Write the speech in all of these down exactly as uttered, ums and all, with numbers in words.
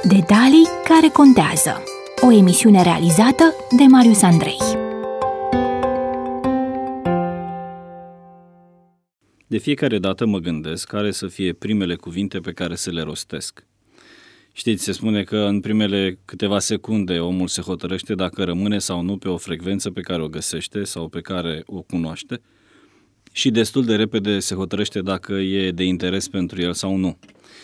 Detalii care contează. O emisiune realizată de Marius Andrei. De fiecare dată mă gândesc care să fie primele cuvinte pe care să le rostesc. Știți, se spune că în primele câteva secunde omul se hotărăște dacă rămâne sau nu pe o frecvență pe care o găsește sau pe care o cunoaște și destul de repede se hotărăște dacă e de interes pentru el sau nu.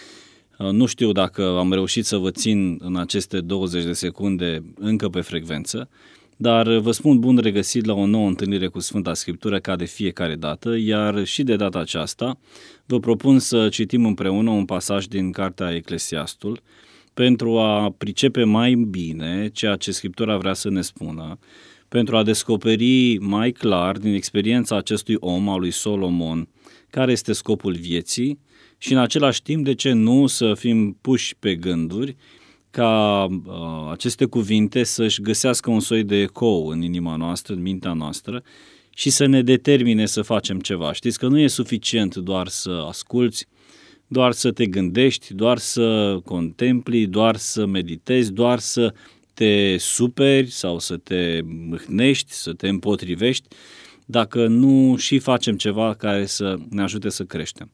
Nu știu dacă am reușit să vă țin în aceste douăzeci de secunde încă pe frecvență, dar vă spun bun regăsit la o nouă întâlnire cu Sfânta Scriptură ca de fiecare dată, iar și de data aceasta vă propun să citim împreună un pasaj din Cartea Eclesiastul pentru a pricepe mai bine ceea ce Scriptura vrea să ne spună, pentru a descoperi mai clar din experiența acestui om, al lui Solomon, care este scopul vieții și în același timp, de ce nu, să fim puși pe gânduri ca uh, aceste cuvinte să-și găsească un soi de ecou în inima noastră, în mintea noastră și să ne determine să facem ceva. Știți că nu e suficient doar să asculți, doar să te gândești, doar să contempli, doar să meditezi, doar să te superi sau să te mâhnești, să te împotrivești, dacă nu și facem ceva care să ne ajute să creștem.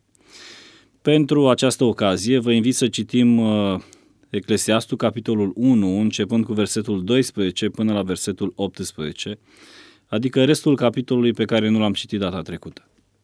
Pentru această ocazie vă invit să citim uh, Eclesiastul, capitolul unu, începând cu versetul doisprezece până la versetul optsprezece, adică restul capitolului pe care nu l-am citit data trecută.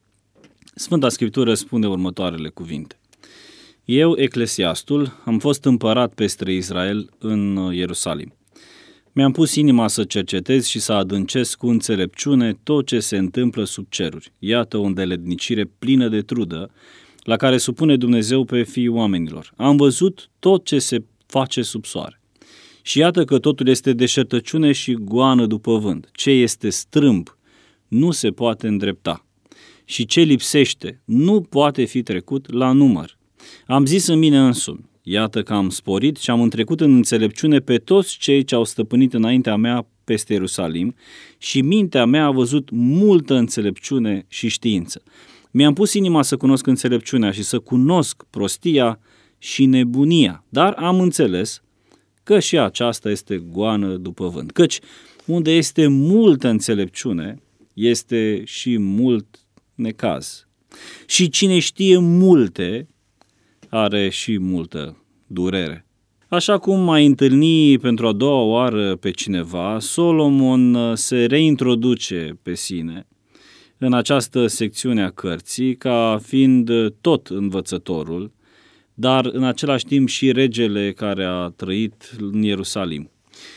Sfânta Scriptură spune următoarele cuvinte. Eu, Eclesiastul, am fost împărat peste Israel în Ierusalim. Mi-am pus inima să cercetez și să adâncesc cu înțelepciune tot ce se întâmplă sub ceruri. Iată o îndeletnicire plină de trudă, la care supune Dumnezeu pe fiii oamenilor. Am văzut tot ce se face sub soare. Și iată că totul este deșertăciune și goană după vânt. Ce este strâmb nu se poate îndrepta. Și ce lipsește nu poate fi trecut la număr. Am zis în mine însumi, iată că am sporit și am întrecut în înțelepciune pe toți cei ce au stăpânit înaintea mea peste Ierusalim și mintea mea a văzut multă înțelepciune și știință. Mi-am pus inima să cunosc înțelepciunea și să cunosc prostia și nebunia, dar am înțeles că și aceasta este goană după vânt. Căci unde este multă înțelepciune, este și mult necaz. Și cine știe multe, are și multă durere. Așa cum mai întâlni pentru a doua oară pe cineva, Solomon se reintroduce pe sine în această secțiune a cărții ca fiind tot învățătorul, dar în același timp și regele care a trăit în Ierusalim.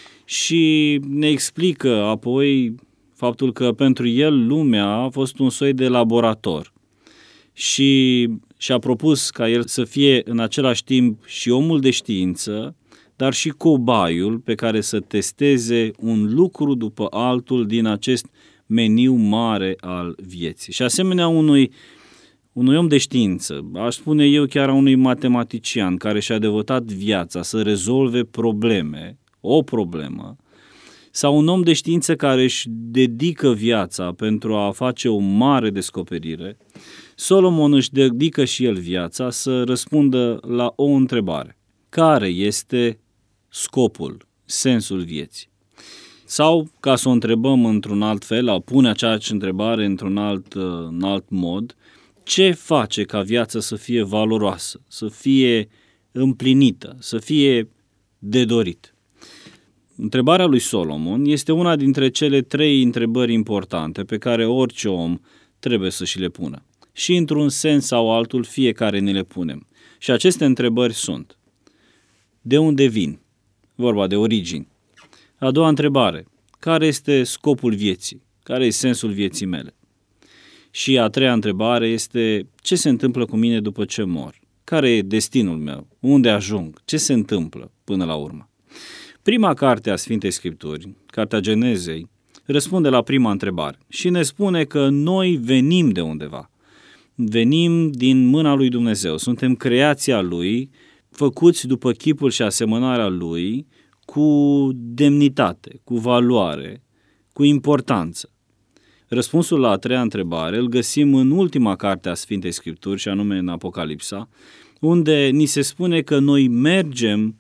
Și ne explică apoi faptul că pentru el lumea a fost un soi de laborator și și-a propus ca el să fie în același timp și omul de știință, dar și cobaiul pe care să testeze un lucru după altul din acest meniu mare al vieții. Și asemenea unui, unui om de știință, aș spune eu chiar a unui matematician care și-a devotat viața să rezolve probleme, o problemă, sau un om de știință care își dedică viața pentru a face o mare descoperire, Solomon își dedică și el viața să răspundă la o întrebare. Care este scopul, sensul vieții? Sau, ca să o întrebăm într-un alt fel, a pune aceeași întrebare într-un alt, în alt mod, ce face ca viața să fie valoroasă, să fie împlinită, să fie de dorit? Întrebarea lui Solomon este una dintre cele trei întrebări importante pe care orice om trebuie să și le pună. Și într-un sens sau altul fiecare ne le punem. Și aceste întrebări sunt: de unde vin? Vorba de origini. A doua întrebare: care este scopul vieții? Care este sensul vieții mele? Și a treia întrebare este: ce se întâmplă cu mine după ce mor? Care e destinul meu? Unde ajung? Ce se întâmplă până la urmă? Prima carte a Sfintei Scripturi, Cartea Genezei, răspunde la prima întrebare și ne spune că noi venim de undeva. Venim din mâna lui Dumnezeu, suntem creația lui, făcuți după chipul și asemănarea lui, cu demnitate, cu valoare, cu importanță. Răspunsul la a treia întrebare îl găsim în ultima carte a Sfintei Scripturi, și anume în Apocalipsa, unde ni se spune că noi mergem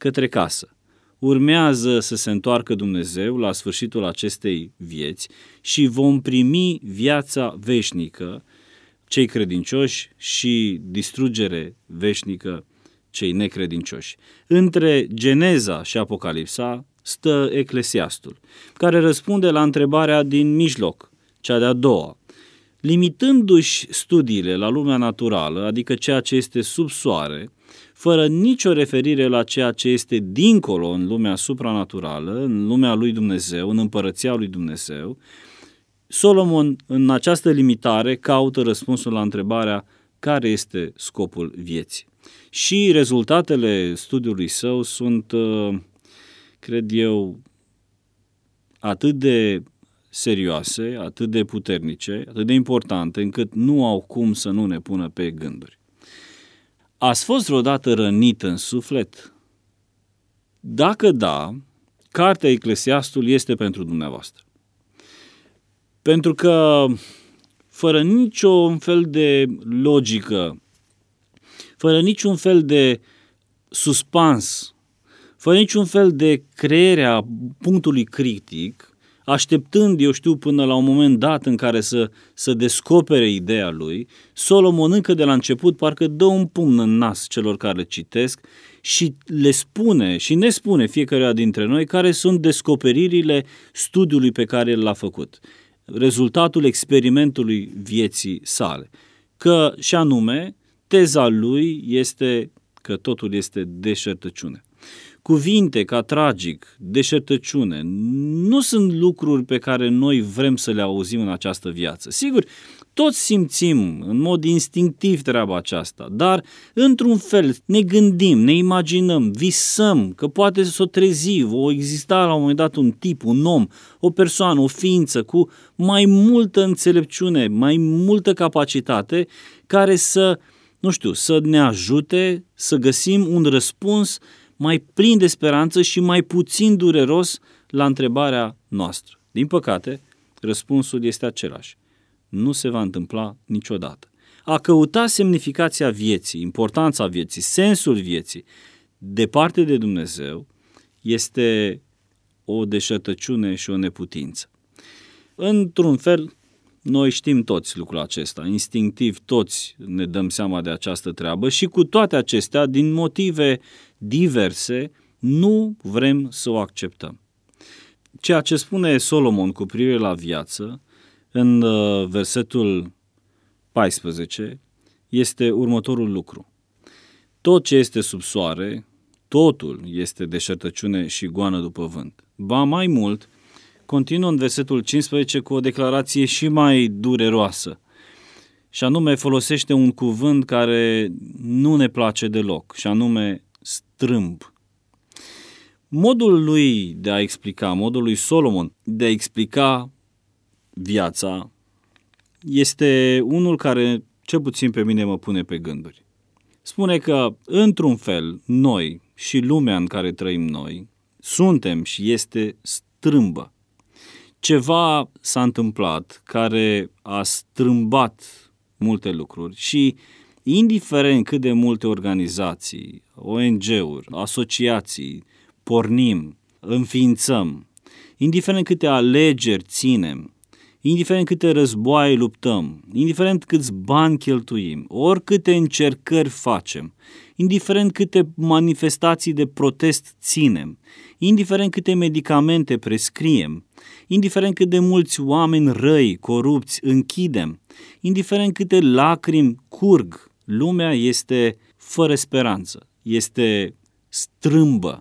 către casă. Urmează să se întoarcă Dumnezeu la sfârșitul acestei vieți și vom primi viața veșnică, cei credincioși, și distrugere veșnică, cei necredincioși. Între Geneza și Apocalipsa stă Eclesiastul, care răspunde la întrebarea din mijloc, cea de-a doua. Limitându-și studiile la lumea naturală, adică ceea ce este sub soare, fără nicio referire la ceea ce este dincolo în lumea supranaturală, în lumea lui Dumnezeu, în împărăția lui Dumnezeu, Solomon, în această limitare, caută răspunsul la întrebarea care este scopul vieții. Și rezultatele studiului său sunt, cred eu, atât de serioase, atât de puternice, atât de importante, încât nu au cum să nu ne pună pe gânduri. Ați fost vreodată rănit în suflet? Dacă da, cartea Eclesiastul este pentru dumneavoastră. Pentru că, fără niciun fel de logică, fără niciun fel de suspans, fără niciun fel de creare a punctului critic, așteptând, eu știu, până la un moment dat în care să, să descopere ideea lui, Solomon încă de la început parcă dă un pumn în nas celor care le citesc și le spune și ne spune fiecăruia dintre noi care sunt descoperirile studiului pe care l-a făcut, rezultatul experimentului vieții sale. Că, și anume, teza lui este că totul este deșertăciune. Cuvinte ca tragic, deșertăciune, nu sunt lucruri pe care noi vrem să le auzim în această viață. Sigur, toți simțim în mod instinctiv treaba aceasta, dar într-un fel ne gândim, ne imaginăm, visăm că poate să o trezi, o exista la un moment dat un tip, un om, o persoană, o ființă cu mai multă înțelepciune, mai multă capacitate care să, nu știu, să ne ajute să găsim un răspuns mai plin de speranță și mai puțin dureros la întrebarea noastră. Din păcate, răspunsul este același. Nu se va întâmpla niciodată. A căuta semnificația vieții, importanța vieții, sensul vieții, departe de Dumnezeu, este o deșertăciune și o neputință. Într-un fel, noi știm toți lucrul acesta, instinctiv toți ne dăm seama de această treabă și cu toate acestea, din motive diverse, nu vrem să o acceptăm. Ceea ce spune Solomon cu privire la viață, în versetul paisprezece, este următorul lucru. Tot ce este sub soare, totul este deșertăciune și goană după vânt. Ba mai mult, continuă în versetul cincisprezece cu o declarație și mai dureroasă, și anume folosește un cuvânt care nu ne place deloc, și anume strâmb. Modul lui de a explica, modul lui Solomon de a explica viața este unul care, cel puțin pe mine, mă pune pe gânduri. Spune că, într-un fel, noi și lumea în care trăim noi, suntem și este strâmbă. Ceva s-a întâmplat care a strâmbat multe lucruri și, indiferent cât de multe organizații, O N G-uri, asociații pornim, înființăm, indiferent câte alegeri ținem, indiferent câte războaie luptăm, indiferent câți bani cheltuim, oricâte încercări facem, indiferent câte manifestații de protest ținem, indiferent câte medicamente prescriem, indiferent cât de mulți oameni răi, corupți închidem, indiferent câte lacrimi curg, lumea este fără speranță, este strâmbă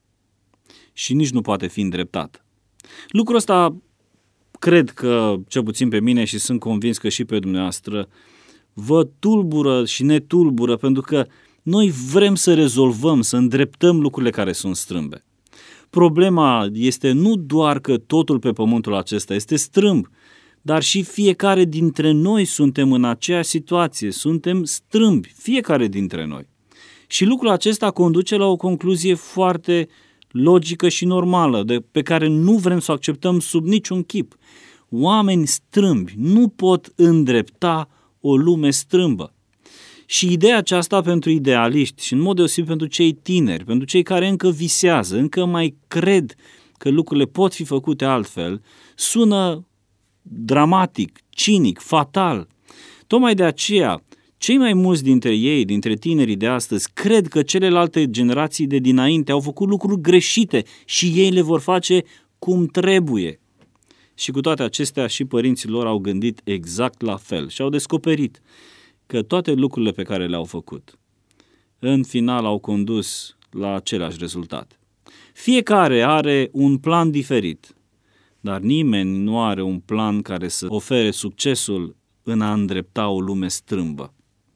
și nici nu poate fi îndreptată. Lucrul ăsta cred că, cel puțin pe mine și sunt convins că și pe dumneavoastră, vă tulbură și ne tulbură pentru că noi vrem să rezolvăm, să îndreptăm lucrurile care sunt strâmbe. Problema este nu doar că totul pe pământul acesta este strâmb, dar și fiecare dintre noi suntem în aceeași situație, suntem strâmbi, fiecare dintre noi. Și lucrul acesta conduce la o concluzie foarte logică și normală, de, pe care nu vrem să o acceptăm sub niciun chip. Oameni strâmbi nu pot îndrepta o lume strâmbă. Și ideea aceasta pentru idealiști și în mod deosebit pentru cei tineri, pentru cei care încă visează, încă mai cred că lucrurile pot fi făcute altfel, sună dramatic, cinic, fatal. Tocmai de aceea, cei mai mulți dintre ei, dintre tinerii de astăzi, cred că celelalte generații de dinainte au făcut lucruri greșite și ei le vor face cum trebuie. Și cu toate acestea și părinții lor au gândit exact la fel și au descoperit că toate lucrurile pe care le-au făcut, în final au condus la același rezultat. Fiecare are un plan diferit, dar nimeni nu are un plan care să ofere succesul în a îndrepta o lume strâmbă.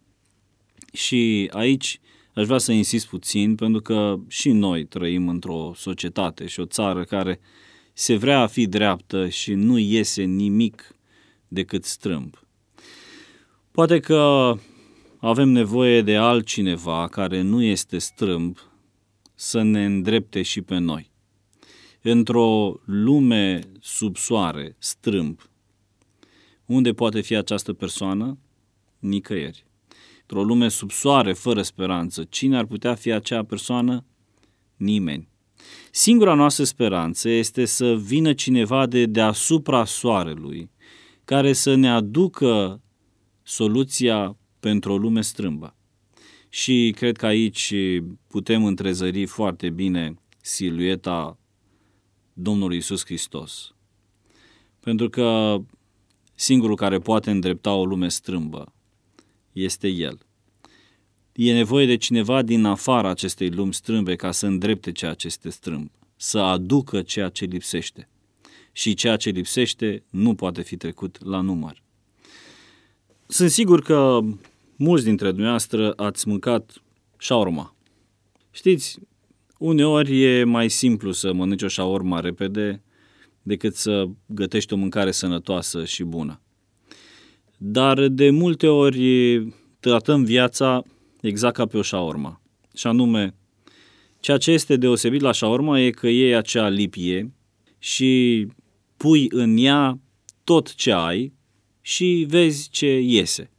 Și aici aș vrea să insist puțin, pentru că și noi trăim într-o societate și o țară care se vrea a fi dreaptă și nu iese nimic decât strâmb. Poate că avem nevoie de altcineva care nu este strâmb să ne îndrepte și pe noi. Într-o lume sub soare, strâmb, unde poate fi această persoană? Nicăieri. Într-o lume sub soare, fără speranță, cine ar putea fi acea persoană? Nimeni. Singura noastră speranță este să vină cineva de deasupra soarelui, care să ne aducă soluția pentru o lume strâmbă. Și cred că aici putem întrezări foarte bine silueta Domnului Iisus Hristos. Pentru că singurul care poate îndrepta o lume strâmbă este El. E nevoie de cineva din afara acestei lumi strâmbe ca să îndrepte ceea ce este strâmb, să aducă ceea ce lipsește. Și ceea ce lipsește nu poate fi trecut la număr. Sunt sigur că mulți dintre dumneavoastră ați mâncat shawarma. Știți, uneori e mai simplu să mănânci o shawarma repede decât să gătești o mâncare sănătoasă și bună. Dar de multe ori tratăm viața exact ca pe o shawarma. Și anume, ceea ce este deosebit la shawarma e că iei acea lipie și pui în ea tot ce ai și vezi ce iese.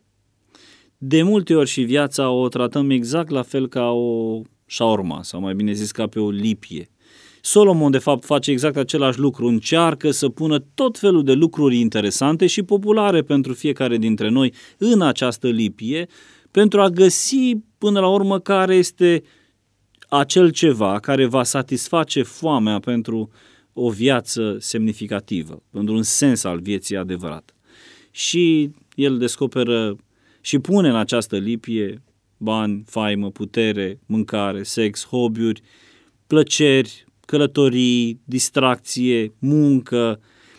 De multe ori și viața o tratăm exact la fel ca o shawarma, sau mai bine zis ca pe o lipie. Solomon, de fapt, face exact același lucru, încearcă să pună tot felul de lucruri interesante și populare pentru fiecare dintre noi în această lipie, pentru a găsi până la urmă care este acel ceva care va satisface foamea pentru o viață semnificativă, pentru un sens al vieții adevărat. Și el descoperă și pune în această lipie bani, faimă, putere, mâncare, sex, hobby-uri, plăceri, călătorii, distracție, muncă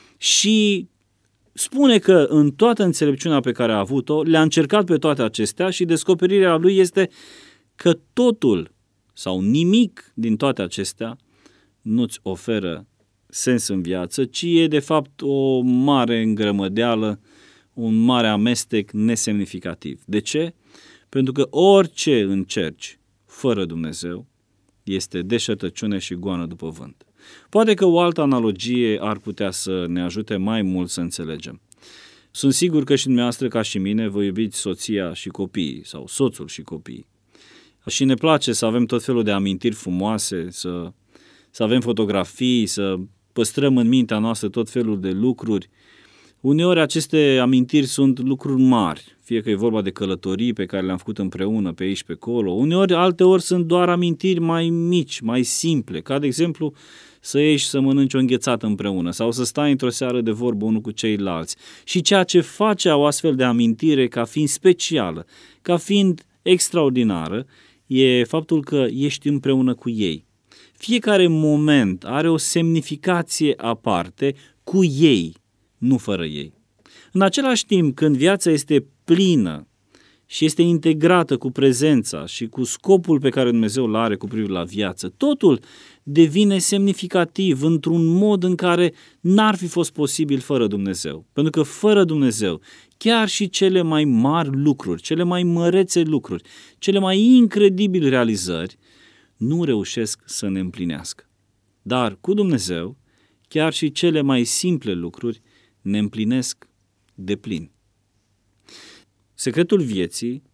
și spune că în toată înțelepciunea pe care a avut-o, le-a încercat pe toate acestea și descoperirea lui este că totul sau nimic din toate acestea nu-ți oferă sens în viață, ci e de fapt o mare îngrămădeală, un mare amestec nesemnificativ. De ce? Pentru că orice încerci fără Dumnezeu este deșertăciune și goană după vânt. Poate că o altă analogie ar putea să ne ajute mai mult să înțelegem. Sunt sigur că și dumneavoastră, ca și mine, vă iubiți soția și copiii sau soțul și copiii. Și ne place să avem tot felul de amintiri frumoase, să, să avem fotografii, să păstrăm în mintea noastră tot felul de lucruri. Uneori aceste amintiri sunt lucruri mari, fie că e vorba de călătorii pe care le-am făcut împreună pe aici pe acolo. Uneori, alteori sunt doar amintiri mai mici, mai simple, ca de exemplu să ieși să mănânci o înghețată împreună sau să stai într-o seară de vorbă unul cu ceilalți. Și ceea ce face o astfel de amintire ca fiind specială, ca fiind extraordinară, e faptul că ești împreună cu ei. Fiecare moment are o semnificație aparte cu ei, nu fără ei. În același timp, când viața este plină și este integrată cu prezența și cu scopul pe care Dumnezeu îl are cu privire la viață, totul devine semnificativ într-un mod în care n-ar fi fost posibil fără Dumnezeu. Pentru că fără Dumnezeu, chiar și cele mai mari lucruri, cele mai mărețe lucruri, cele mai incredibile realizări, nu reușesc să ne împlinească. Dar cu Dumnezeu, chiar și cele mai simple lucruri ne împlinesc deplin. Secretul vieții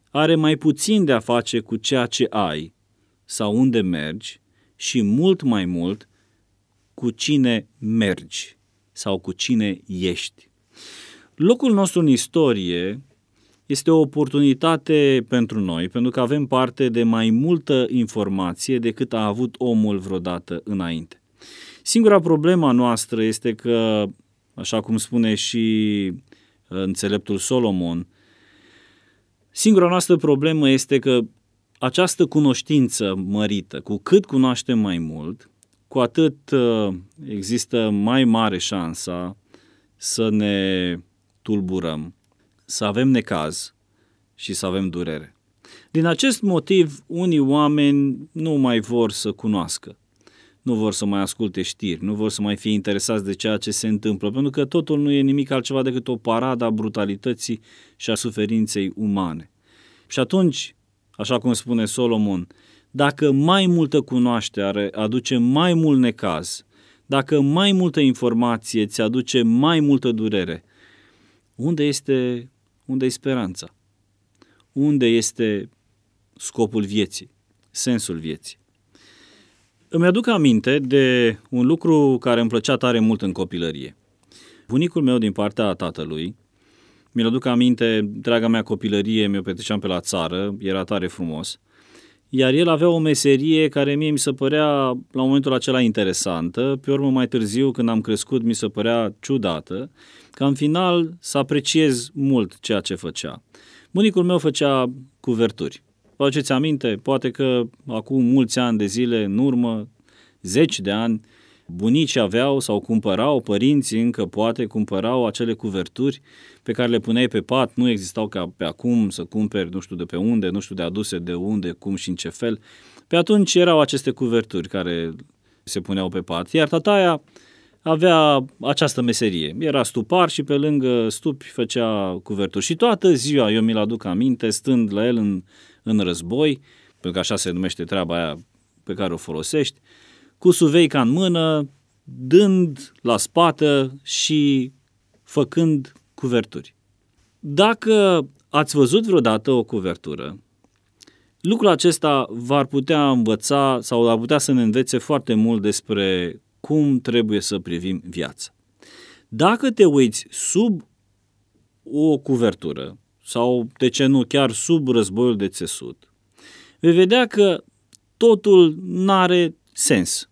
are mai puțin de a face cu ceea ce ai sau unde mergi și mult mai mult cu cine mergi sau cu cine ești. Locul nostru în istorie este o oportunitate pentru noi, pentru că avem parte de mai multă informație decât a avut omul vreodată înainte. Singura problemă noastră este că, așa cum spune și înțeleptul Solomon, singura noastră problemă este că această cunoștință mărită, cu cât cunoaștem mai mult, cu atât există mai mare șansa să ne tulburăm, să avem necaz și să avem durere. Din acest motiv, unii oameni nu mai vor să cunoască, nu vor să mai asculte știri, nu vor să mai fie interesați de ceea ce se întâmplă, pentru că totul nu e nimic altceva decât o paradă a brutalității și a suferinței umane. Și atunci, așa cum spune Solomon, dacă mai multă cunoaștere aduce mai mult necaz, dacă mai multă informație ți aduce mai multă durere, unde este, unde e speranța? Unde este scopul vieții, sensul vieții? Îmi aduc aminte de un lucru care îmi plăcea tare mult în copilărie. Bunicul meu din partea tatălui, mi-l aduc aminte, draga mea copilărie, mi-o petreceam pe la țară, era tare frumos, iar el avea o meserie care mie mi se părea la momentul acela interesantă, pe urmă mai târziu, când am crescut, mi se părea ciudată, ca în final să apreciez mult ceea ce făcea. Bunicul meu făcea cuverturi. Vă aduceți aminte? Poate că acum mulți ani de zile, în urmă, zeci de ani, bunicii aveau sau cumpărau, părinții încă poate cumpărau acele cuverturi pe care le puneai pe pat, nu existau ca pe acum să cumperi nu știu de pe unde, nu știu de aduse de unde, cum și în ce fel. Pe atunci erau aceste cuverturi care se puneau pe pat, iar tataia avea această meserie. Era stupar și pe lângă stupi făcea cuverturi. Și toată ziua, eu mi-l aduc aminte, stând la el în, în război, pentru că așa se numește treaba aia pe care o folosești, cu suveica în mână, dând la spată și făcând cuverturi. Dacă ați văzut vreodată o cuvertură, lucrul acesta v-ar putea învăța sau ar putea să ne învețe foarte mult despre cum trebuie să privim viața. Dacă te uiți sub o cuvertură sau, de ce nu, chiar sub războiul de țesut, vei vedea că totul n-are sens.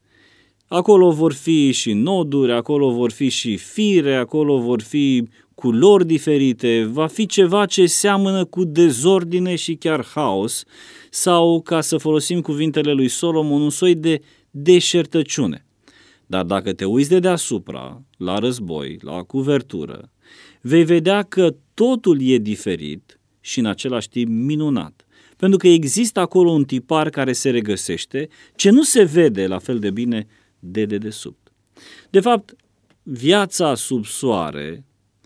Acolo vor fi și noduri, acolo vor fi și fire, acolo vor fi culori diferite, va fi ceva ce seamănă cu dezordine și chiar haos, sau, ca să folosim cuvintele lui Solomon, un soi de deșertăciune. Dar dacă te uiți de deasupra, la război, la cuvertură, vei vedea că totul e diferit și în același timp minunat. Pentru că există acolo un tipar care se regăsește, ce nu se vede la fel de bine de dedesubt. De fapt, viața sub soare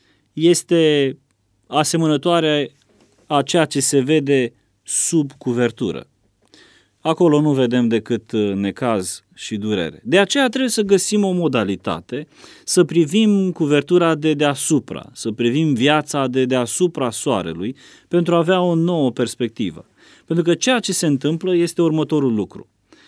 este asemănătoare a ceea ce se vede sub cuvertură. Acolo nu vedem decât necaz și durere. De aceea trebuie să găsim o modalitate să privim cuvertura de deasupra, să privim viața de deasupra soarelui pentru a avea o nouă perspectivă. Pentru că ceea ce se întâmplă este următorul lucru.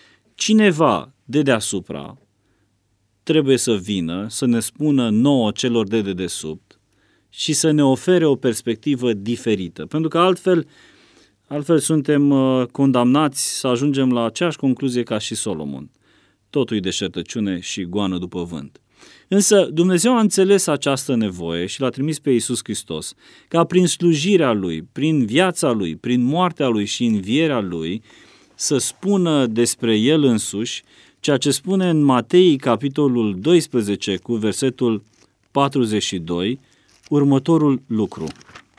Cineva de deasupra trebuie să vină, să ne spună nouă celor de dedesubt și să ne ofere o perspectivă diferită. Pentru că altfel, altfel suntem condamnați să ajungem la aceeași concluzie ca și Solomon. Totul e deșertăciune și goană după vânt. Însă Dumnezeu a înțeles această nevoie și l-a trimis pe Iisus Hristos ca prin slujirea Lui, prin viața Lui, prin moartea Lui și învierea Lui să spună despre El însuși ceea ce spune în Matei, capitolul doisprezece, cu versetul patruzeci și doi, următorul lucru.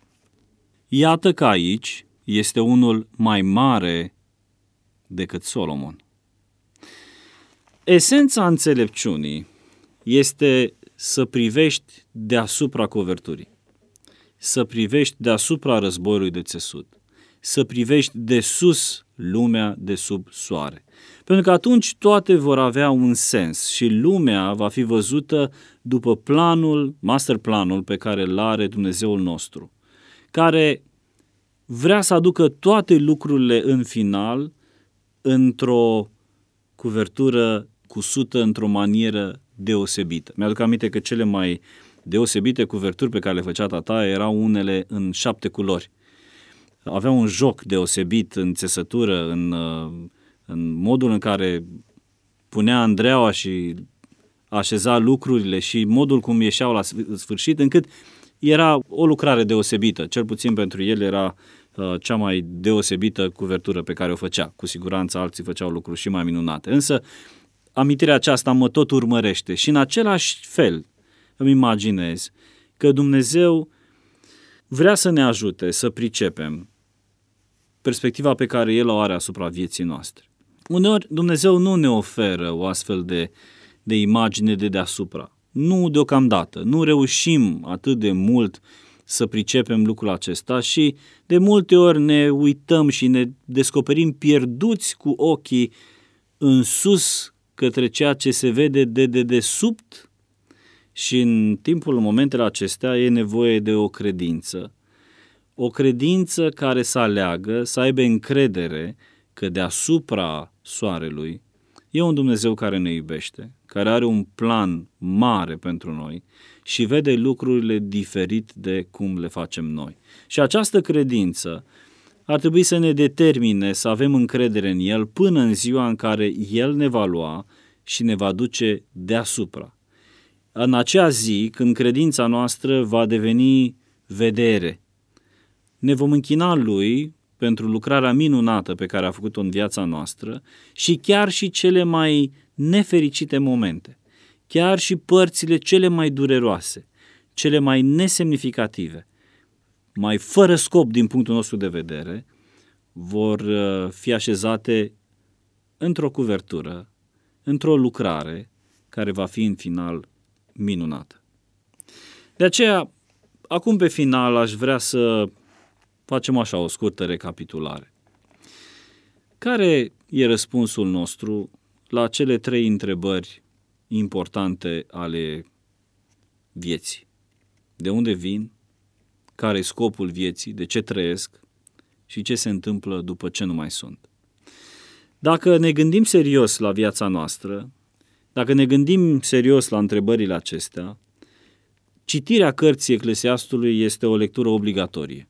Iată că aici este unul mai mare decât Solomon. Esența înțelepciunii este să privești deasupra coverturii, să privești deasupra războiului de țesut, să privești de sus lumea de sub soare. Pentru că atunci toate vor avea un sens și lumea va fi văzută după planul, master planul pe care îl are Dumnezeul nostru, care vrea să aducă toate lucrurile în final într-o cuvertură cusută într-o manieră deosebită. Mi-aduc aminte că cele mai deosebite cuverturi pe care le făcea tata erau unele în șapte culori. Avea un joc deosebit în țesătură, în, în modul în care punea andreaua și așeza lucrurile și modul cum ieșeau la sfârșit, încât era o lucrare deosebită. Cel puțin pentru el era uh, cea mai deosebită cuvertură pe care o făcea. Cu siguranță alții făceau lucruri și mai minunate. Însă amintirea aceasta mă tot urmărește și în același fel îmi imaginez că Dumnezeu vrea să ne ajute să pricepem perspectiva pe care El o are asupra vieții noastre. Uneori Dumnezeu nu ne oferă o astfel de, de imagine de deasupra. Nu deocamdată. Nu reușim atât de mult să pricepem lucrul acesta și de multe ori ne uităm și ne descoperim pierduți cu ochii în sus către ceea ce se vede de dedesubt și în timpul, în momentele acestea, e nevoie de o credință. O credință care să aleagă, să aibă încredere că deasupra soarelui e un Dumnezeu care ne iubește, care are un plan mare pentru noi și vede lucrurile diferit de cum le facem noi. Și această credință ar trebui să ne determine să avem încredere în El până în ziua în care El ne va lua și ne va duce deasupra. În acea zi, când credința noastră va deveni vedere, ne vom închina Lui pentru lucrarea minunată pe care a făcut-o în viața noastră și chiar și cele mai nefericite momente, chiar și părțile cele mai dureroase, cele mai nesemnificative, mai fără scop din punctul nostru de vedere, vor fi așezate într-o cuvertură, într-o lucrare care va fi în final minunată. De aceea, acum pe final aș vrea să facem așa o scurtă recapitulare. Care e răspunsul nostru la cele trei întrebări importante ale vieții? De unde vin? Care e scopul vieții? De ce trăiesc? Și ce se întâmplă după ce nu mai sunt? Dacă ne gândim serios la viața noastră, dacă ne gândim serios la întrebările acestea, citirea cărții Eclesiastului este o lectură obligatorie.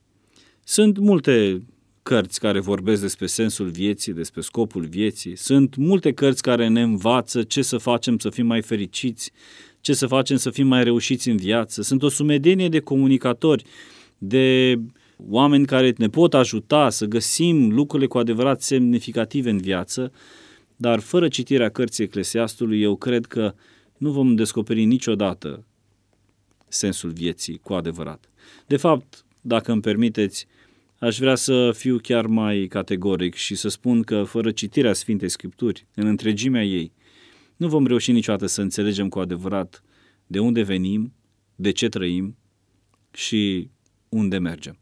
Sunt multe cărți care vorbesc despre sensul vieții, despre scopul vieții. Sunt multe cărți care ne învață ce să facem să fim mai fericiți, ce să facem să fim mai reușiți în viață. Sunt o sumedenie de comunicatori, de oameni care ne pot ajuta să găsim lucrurile cu adevărat semnificative în viață, dar fără citirea cărții Eclesiastului, eu cred că nu vom descoperi niciodată sensul vieții cu adevărat. De fapt, dacă îmi permiteți, aș vrea să fiu chiar mai categoric și să spun că fără citirea Sfintei Scripturi, în întregimea ei, nu vom reuși niciodată să înțelegem cu adevărat de unde venim, de ce trăim și unde mergem.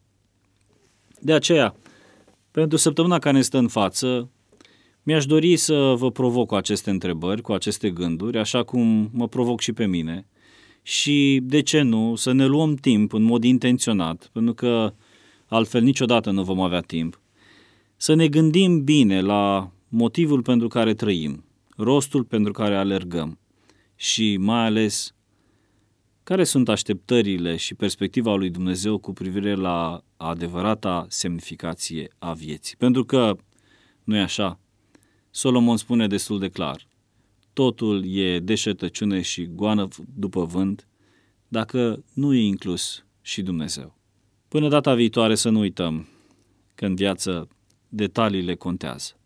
De aceea, pentru săptămâna care ne stă în față, mi-aș dori să vă provoc cu aceste întrebări, cu aceste gânduri, așa cum mă provoc și pe mine. Și, de ce nu, să ne luăm timp în mod intenționat, pentru că altfel niciodată nu vom avea timp, să ne gândim bine la motivul pentru care trăim, rostul pentru care alergăm și mai ales care sunt așteptările și perspectiva lui Dumnezeu cu privire la adevărata semnificație a vieții. Pentru că, nu-i așa, Solomon spune destul de clar, totul e deșertăciune și goană după vânt, dacă nu e inclus și Dumnezeu. Până data viitoare să nu uităm că în viață detaliile contează.